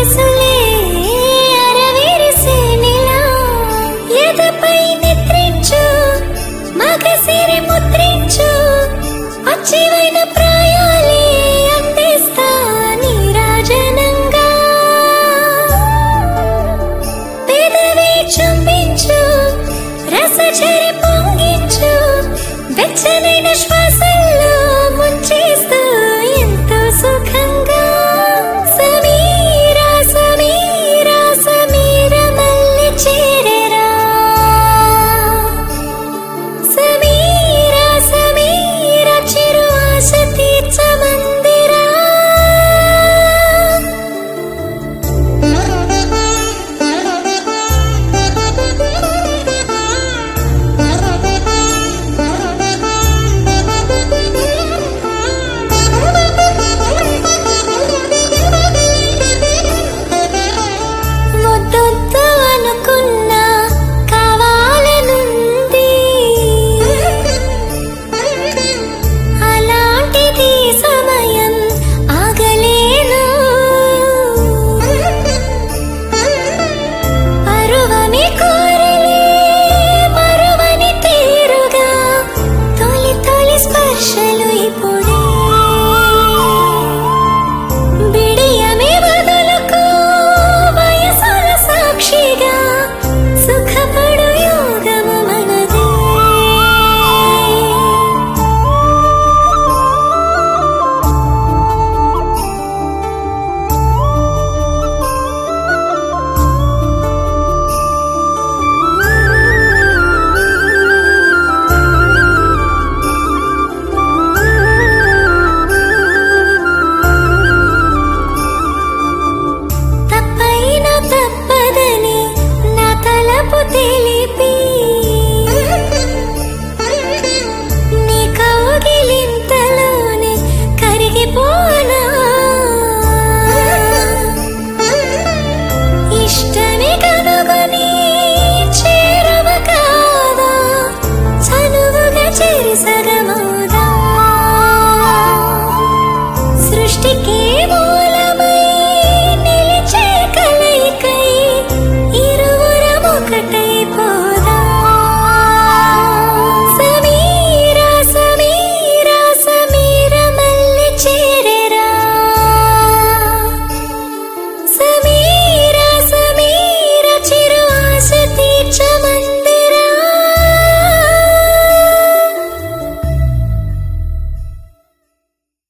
మనసులే అరవిరిసేనిలా ఎదపై నిద్రించు మగసిరి ముద్రించు పచ్చివైన ప్రాయాలే అందిస్తా నీరాజనంగా పెదవి చుంబించు రసచరి పొంగించు వెచ్చనైన శ్వాసల్లో ముంచేస్తూ ఎంతో సుఖంగా సమీరా సమీరా సమీర మల్లె చేరెరా సమీరా సమీర చిరు ఆశ తీర్చమందిరా ముద్దొద్దు అనుకున్నా కావాలనుంది అలాంటిది సమయం ఆగలేను పరువమి కోరిలే మరువని తీరుగా తొలి తొలి స్పర్శలు ఇప్పుడే బిడియమే వదులుకో వయసుల సాక్షిగా సుఖపడు యోగము మనదే తప్పైనా తప్పదని నా తలపు తెలిపి నీ కౌగిలింతలోనే కరిగిపోనా ఇష్టమే కనుగొని చేరువ కాదా చనువుగా చెరిసగమౌదా సృష్టికి